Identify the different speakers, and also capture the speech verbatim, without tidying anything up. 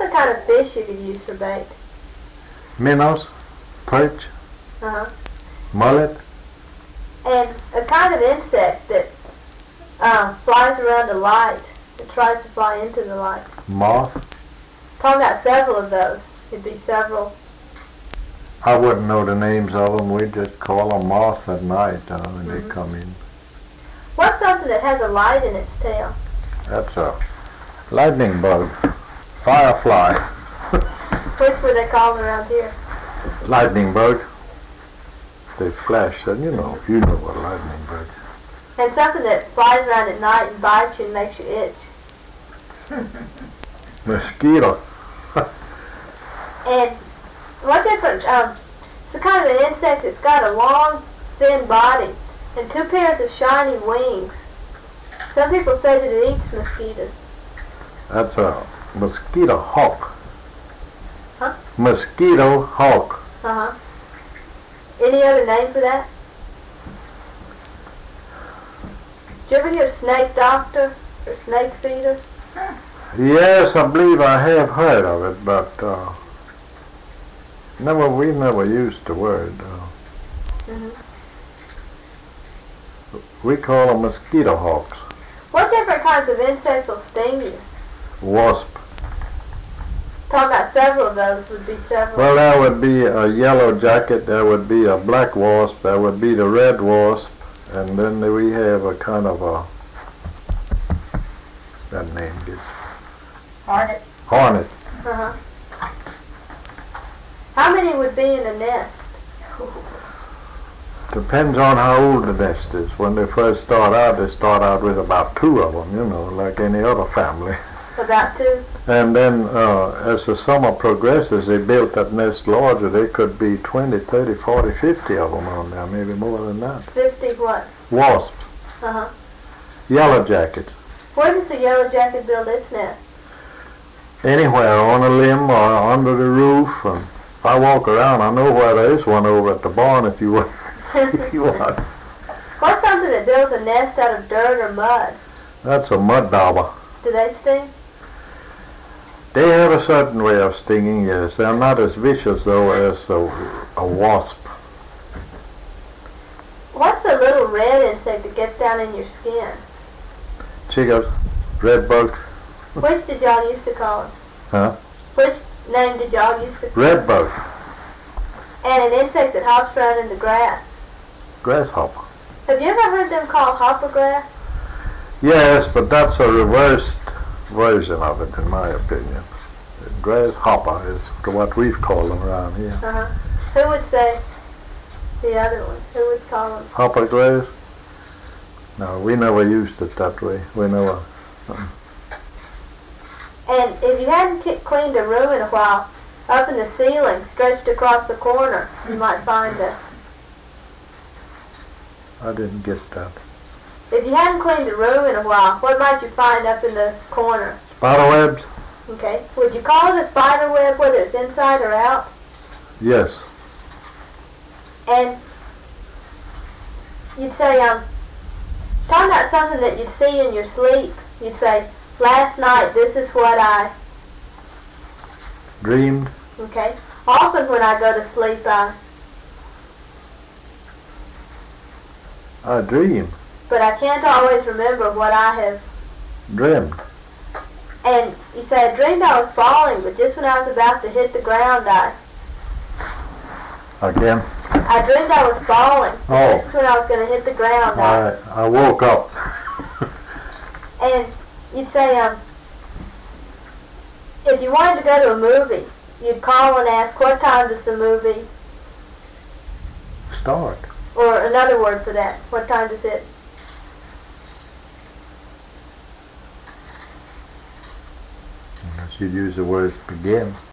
Speaker 1: other kind of fish you could use for bait?
Speaker 2: Minnows, perch,
Speaker 1: Uh-huh.
Speaker 2: mullet.
Speaker 1: And a kind of insect that uh, flies around a light, that tries to fly into the light.
Speaker 2: Moth.
Speaker 1: Talking about several of those. It'd be several.
Speaker 2: I wouldn't know the names of them. We just call them moths at night uh, when
Speaker 1: Mm-hmm.
Speaker 2: they come in.
Speaker 1: What's something that has a light in its tail?
Speaker 2: That's a lightning bug, firefly,
Speaker 1: Which were they called around here?
Speaker 2: lightning bug. They flash, and you know, you know what a lightning bug.
Speaker 1: And something that flies around at night and bites you and makes you itch.
Speaker 2: Mosquito.
Speaker 1: And what different, um, it's a kind of an insect that's got a long, thin body and two pairs of shiny wings. Some people say that it eats mosquitoes.
Speaker 2: That's a mosquito hawk.
Speaker 1: Huh?
Speaker 2: Mosquito hawk.
Speaker 1: Uh-huh. Any other name for that? Did you ever hear snake doctor or snake feeder?
Speaker 2: Yes, I believe I have heard of it, but uh, never we never used the word. Uh,
Speaker 1: Mm-hmm.
Speaker 2: we call them mosquito hawks.
Speaker 1: What different kinds of insects will sting you?
Speaker 2: Wasp.
Speaker 1: Talking about several of those would be several.
Speaker 2: Well, there would be a yellow jacket, there would be a black wasp, there would be the red wasp, and then we have a kind of a, that name is
Speaker 3: Hornet.
Speaker 2: hornet.
Speaker 1: Uh-huh. How many would be in a nest?
Speaker 2: Depends on how old the nest is. When they first start out, they start out with about two of them, you know, like any other family.
Speaker 1: About two?
Speaker 2: And then uh, as the summer progresses, they built that nest larger. They could be twenty, thirty, forty, fifty of them on there, maybe more than that.
Speaker 1: Fifty what?
Speaker 2: Wasps,
Speaker 1: Uh-huh.
Speaker 2: yellow jackets.
Speaker 1: Where does the yellow jacket build its nest?
Speaker 2: Anywhere, on a limb or under the roof. And if I walk around, I know where there is one over at the barn if you want. if you want.
Speaker 1: What's something that builds a nest out of dirt or mud?
Speaker 2: That's a mud dauber.
Speaker 1: Do they sting?
Speaker 2: They have a certain way of stinging, yes. They're not as vicious, though, as a, a wasp.
Speaker 1: What's the little red insect that gets down in your skin?
Speaker 2: Chiggers, red bugs.
Speaker 1: Which did y'all used to call them?
Speaker 2: Huh?
Speaker 1: Which name did y'all used to call
Speaker 2: Red bug.
Speaker 1: And an insect that hops around in the grass.
Speaker 2: Grasshopper.
Speaker 1: Have you ever heard them called hoppergrass?
Speaker 2: Yes, but that's a reversed version of it, in my opinion. Grasshopper is what we've called them around here.
Speaker 1: Uh-huh. Who would say the other one? Who would call them?
Speaker 2: Hopper grass? No, we never used it that way. We never. Uh,
Speaker 1: And if you hadn't ki- cleaned a room in a while, up in the ceiling, stretched across the corner, you might find a...
Speaker 2: I didn't get that.
Speaker 1: If you hadn't cleaned a room in a while, what might you find up in the corner?
Speaker 2: Spider webs?
Speaker 1: Okay. Would you call it a spider web, whether it's inside or out?
Speaker 2: Yes.
Speaker 1: And you'd say, um, talking about something that you'd see in your sleep, you'd say, last night, this is what I...
Speaker 2: Dreamed?
Speaker 1: Okay. Often when I go to sleep, I...
Speaker 2: I dream.
Speaker 1: But I can't always remember what I have...
Speaker 2: Dreamed.
Speaker 1: And you say, I dreamed I was falling, but just when I was about to hit the ground, I...
Speaker 2: Again?
Speaker 1: I dreamed I was falling.
Speaker 2: Oh.
Speaker 1: Just when I was going to hit the ground, I...
Speaker 2: I, I woke up.
Speaker 1: And you'd say, um... if you wanted to go to a movie, you'd call and ask, what time does the movie...
Speaker 2: Start.
Speaker 1: Or another word for that. What time does it...
Speaker 2: Unless you'd use the words begin.